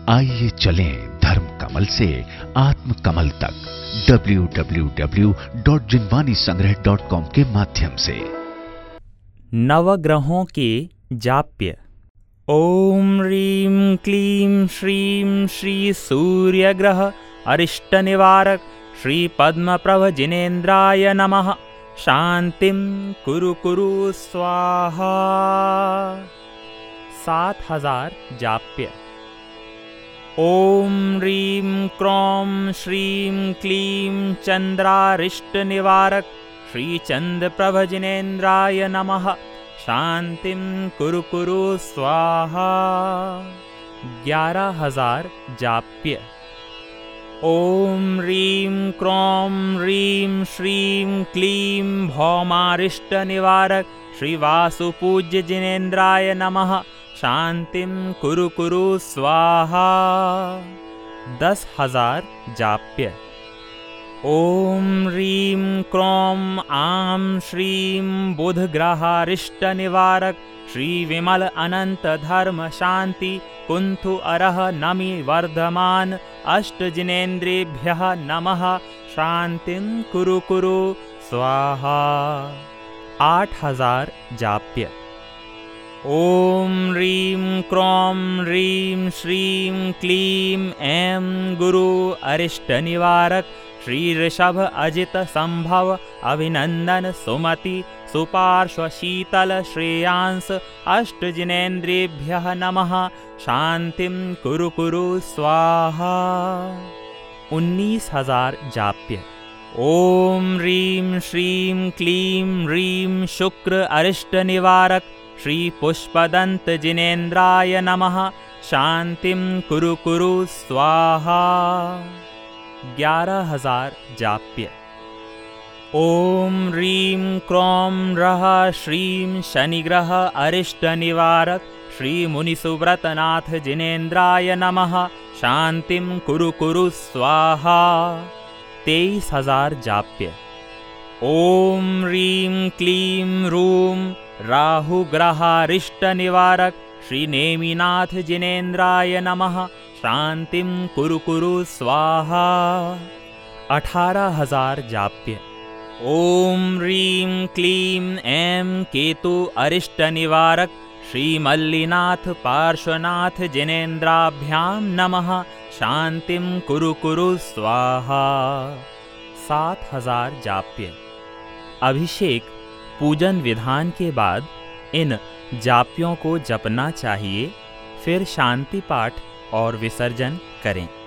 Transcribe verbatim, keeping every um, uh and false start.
आइए चलें धर्म कमल से आत्म कमल तक W W W dot Jinvani Sangrah dot com के माध्यम से। नवग्रहों के जाप्य। ओम ह्रीं क्लीं श्रीं श्री सूर्यग्रह अरिष्ट निवारक श्री पद्मप्रभ जिनेन्द्राय नमः। शांतिं कुरु कुरु स्वाहा। सात हजार जाप्य। ओम ह्रीं क्रों श्रीं क्लीं चंद्रारिष्ट निवारक श्री चंद्रप्रभ जिनेन्द्राय नमः। शांतिं कुरु कुरु स्वाहा। ग्यारह हजार जाप्य। ओम ह्रीं क्रों ह्रीं श्रीं क्लीं भौमारिष्ट निवारक श्री वासुपूज्य जिनेन्द्राय नमः। शांतिं कुरु कुरु स्वाहा। दस हजार जाप्य। ओम ह्रीं क्रों आं श्रीं बुधग्रहारिष्ट निवारक श्री विमल अनंत धर्म शांति कुंथु अरह नमि वर्धमान अष्ट जिनेन्द्रेभ्यः नमः। शांतिं कुरु कुरु स्वाहा। आठ हजार जाप्य। ओम ह्रीं क्रों ह्रीं श्रीं क्लीं ऐं गुरु अरिष्ट निवारक श्री ऋषभ अजित संभव अभिनंदन सुमति सुपार्श्व शीतल श्रेयांस अष्ट जिनेन्द्रेभ्यः नमः। शांतिं कुरु कुरु स्वाहा। उन्नीस हजार जाप्य। ओम ह्रीं श्रीं क्लीं ह्रीं शुक्र अरिष्ट निवारक श्री पुष्पदंत जिनेन्द्राय नमः। शांतिं कुरु कुरु स्वाहा। ग्यारह हजार जाप्य। ओम ह्रीं क्रों रः श्रीं शनिग्रह अरिष्ट निवारक श्री मुनिसुव्रतनाथ जिनेन्द्राय नमः। शांतिं कुरु कुरु स्वाहा। तेईस हजार जाप्य। ओम ह्रीं क्लीं ह्रूं राहुग्रहारिष्ट निवारक श्री नेमिनाथ जिनेन्द्राय नमः। शांतिं कुरु कुरु स्वाहा। अठारह हजार जाप्य। ओम ह्रीं क्लीं ऐं केतु अरिष्ट निवारक श्री मल्लिनाथ पार्श्वनाथ जिनेन्द्राभ्यां नमः। शांतिं कुरु कुरु स्वाहा। सात हजार जाप्य। अभिषेक पूजन विधान के बाद इन जाप्यों को जपना चाहिए, फिर शांति पाठ और विसर्जन करें।